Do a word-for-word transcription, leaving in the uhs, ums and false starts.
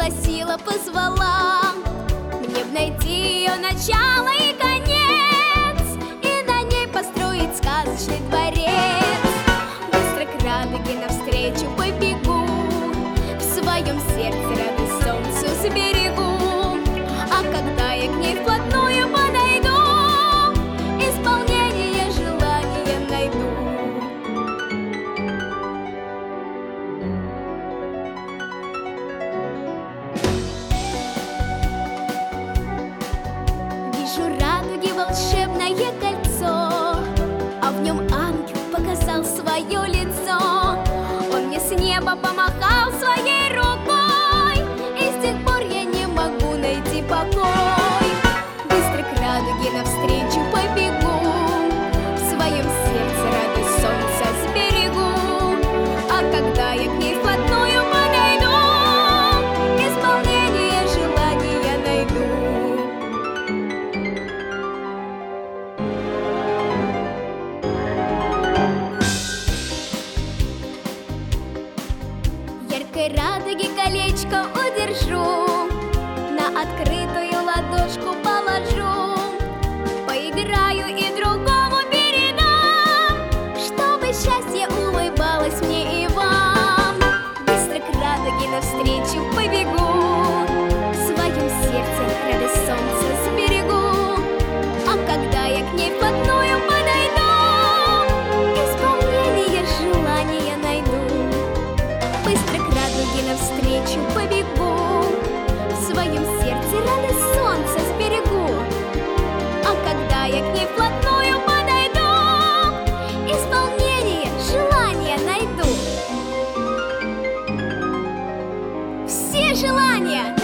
пригласила, позвала. Мне б найти ее начало и конец, и на ней построить сказочный дворец. Быстро к радуге навстречу побегу, в своем сердце радость солнцу сберегу. А когда я к ней вплотную подойду, исполнение желания найду. Вижу радуги волшебное кольцо, а в нем ангел показал свое лицо. Он мне с неба помахал своей рукой, и с тех пор я не могу найти покой. Быстро к радуге навстречу побегу, в своем сердце радость солнца сберегу. А когда я к ней вплотную подойду, исполнение желания найду. Яркой радуги колечко удержу, на открытую ладошку положу. Поиграю и другому передам, чтобы счастье улыбалось мне и вам. Быстро к радуге навстречу побегу, в своем сердце радость солнца сберегу. А когда я к ней вплотную подойду, исполнение желания найду. Быстро к радуге навстречу побегу, в своем сердце радость солнца сберегу. А когда я к ней вплотную подойду, исполнение желания найду. Все желания